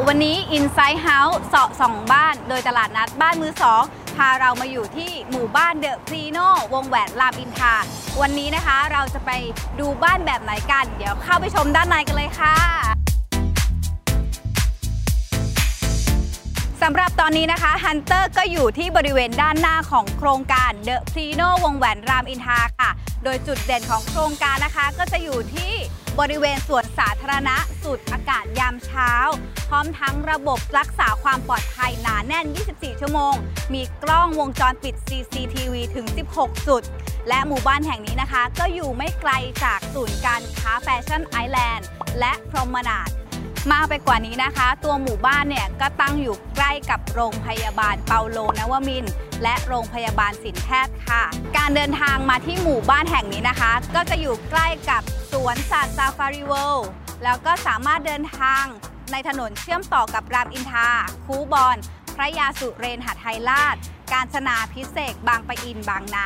วันนี้ Inside House เสาะส่องบ้านโดยตลาดนัดบ้านมือสองพาเรามาอยู่ที่หมู่บ้านเดอะพรีโนวงแหวนรามอินทราวันนี้นะคะเราจะไปดูบ้านแบบไหนกันเดี๋ยวเข้าไปชมด้านในกันเลยค่ะสำหรับตอนนี้นะคะฮันเตอร์ก็อยู่ที่บริเวณด้านหน้าของโครงการเดอะพรีโนวงแหวนรามอินทราค่ะโดยจุดเด่นของโครงการนะคะก็จะอยู่ที่บริเวณสวนสาธารณะสูดอากาศยามเช้าพร้อมทั้งระบบรักษาความปลอดภัยหนาแน่น 24 ชั่วโมงมีกล้องวงจรปิด CCTV ถึง 16 จุดและหมู่บ้านแห่งนี้นะคะก็อยู่ไม่ไกลจากศูนย์การค้าแฟชั่นไอแลนด์และพรอมนาดมากไปกว่านี้นะคะตัวหมู่บ้านเนี่ยก็ตั้งอยู่ใกล้กับโรงพยาบาลเปาโลนวมินทร์และโรงพยาบาลศิลป์แพทย์ค่ะการเดินทางมาที่หมู่บ้านแห่งนี้นะคะก็จะอยู่ใกล้กับสวนสัตว์ซาฟารีเวิลด์แล้วก็สามารถเดินทางในถนนเชื่อมต่อกับรามอินทราคูบอนพระยาสุเรนหทัยราชกาญจนาภิเษกบางปะอินบางนา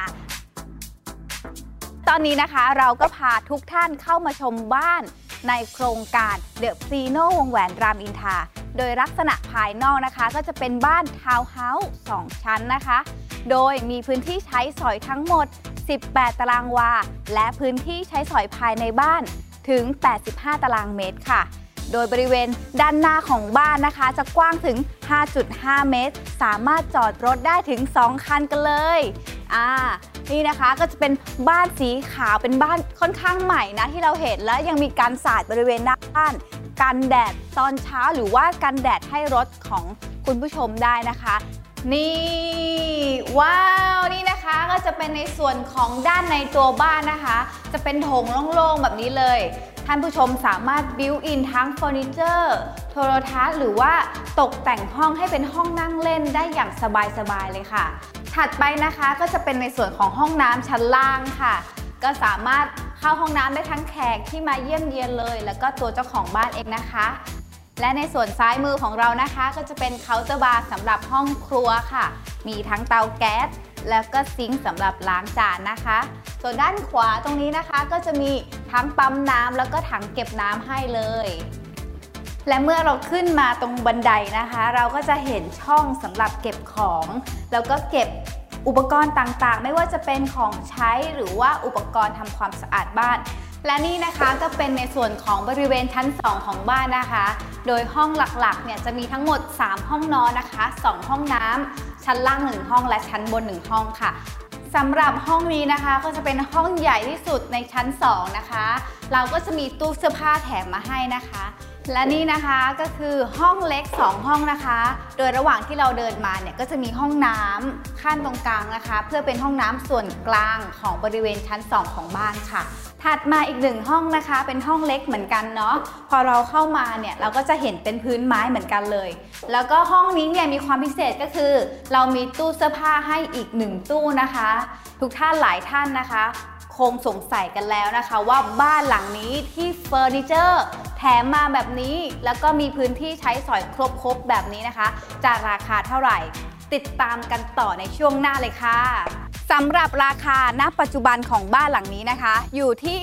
ตอนนี้นะคะเราก็พาทุกท่านเข้ามาชมบ้านในโครงการเดอะพรีโนวงแหวนรามอินทราโดยลักษณะภายนอกนะคะก็จะเป็นบ้านทาวน์เฮาส์2ชั้นนะคะโดยมีพื้นที่ใช้สอยทั้งหมด18ตารางวาและพื้นที่ใช้สอยภายในบ้านถึง85ตารางเมตรค่ะโดยบริเวณด้านหน้าของบ้านนะคะจะกว้างถึง 5.5 เมตรสามารถจอดรถได้ถึง2คันกันเลยนี่นะคะก็จะเป็นบ้านสีขาวเป็นบ้านค่อนข้างใหม่นะที่เราเห็นแล้วยังมีการสาดบริเวณหน้าบ้านกันแดดตอนเช้าหรือว่ากันแดดให้รถของคุณผู้ชมได้นะคะนี่ว้าวนี่นะคะก็จะเป็นในส่วนของด้านในตัวบ้านนะคะจะเป็นโถงโล่งๆแบบนี้เลยท่านผู้ชมสามารถบิวอินทั้งเฟอร์นิเจอร์โทรทัศน์หรือว่าตกแต่งห้องให้เป็นห้องนั่งเล่นได้อย่างสบายๆเลยค่ะถัดไปนะคะก็จะเป็นในส่วนของห้องน้ำชั้นล่างค่ะก็สามารถเข้าห้องน้ำได้ทั้งแขกที่มาเยี่ยมเยียนเลยแล้วก็ตัวเจ้าของบ้านเองนะคะและในส่วนซ้ายมือของเรานะคะก็จะเป็นเคาน์เตอร์บาร์สำหรับห้องครัวค่ะมีทั้งเตาแก๊สแล้วก็ซิงค์สำหรับล้างจานนะคะส่วนด้านขวาตรงนี้นะคะก็จะมีทั้งปั๊มน้ำแล้วก็ถังเก็บน้ำให้เลยและเมื่อเราขึ้นมาตรงบันไดนะคะเราก็จะเห็นช่องสำหรับเก็บของแล้วก็เก็บอุปกรณ์ต่างๆไม่ว่าจะเป็นของใช้หรือว่าอุปกรณ์ทำความสะอาดบ้านและนี่นะคะก็เป็นในส่วนของบริเวณชั้น2ของบ้านนะคะโดยห้องหลักๆเนี่ยจะมีทั้งหมด3ห้องนอนนะคะ2ห้องน้ำชั้นล่าง1ห้องและชั้นบน1ห้องค่ะสำหรับห้องนี้นะคะก็จะเป็นห้องใหญ่ที่สุดในชั้น2นะคะเราก็จะมีตู้เสื้อผ้าแถมมาให้นะคะและนี่นะคะก็คือห้องเล็ก2ห้องนะคะโดยระหว่างที่เราเดินมาเนี่ยก็จะมีห้องน้ำขั้นตรงกลางนะคะเพื่อเป็นห้องน้ำส่วนกลางของบริเวณชั้น2ของบ้านค่ะถัดมาอีก1ห้องนะคะเป็นห้องเล็กเหมือนกันเนาะพอเราเข้ามาเนี่ยเราก็จะเห็นเป็นพื้นไม้เหมือนกันเลยแล้วก็ห้องนี้เนี่ยมีความพิเศษก็คือเรามีตู้เสื้อผ้าให้อีก1ตู้นะคะทุกท่านหลายท่านนะคะคงสงสัยกันแล้วนะคะว่าบ้านหลังนี้ที่เฟอร์นิเจอร์แถมมาแบบนี้แล้วก็มีพื้นที่ใช้สอยครบแบบนี้นะคะจะราคาเท่าไหร่ติดตามกันต่อในช่วงหน้าเลยค่ะสำหรับราคาณปัจจุบันของบ้านหลังนี้นะคะอยู่ที่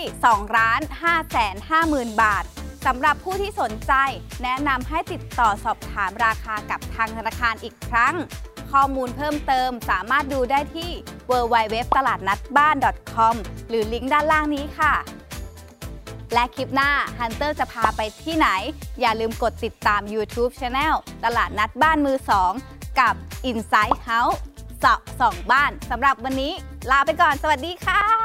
2,550,000 บาทสำหรับผู้ที่สนใจแนะนำให้ติดต่อสอบถามราคากับทางธนาคารอีกครั้งข้อมูลเพิ่มเติมสามารถดูได้ที่ www.taladnadban.com หรือลิงก์ด้านล่างนี้ค่ะและคลิปหน้า Hunter จะพาไปที่ไหนอย่าลืมกดติดตาม YouTube Channel ตลาดนัดบ้านมือ2กับ Inside House เสาะส่องบ้านสำหรับวันนี้ลาไปก่อนสวัสดีค่ะ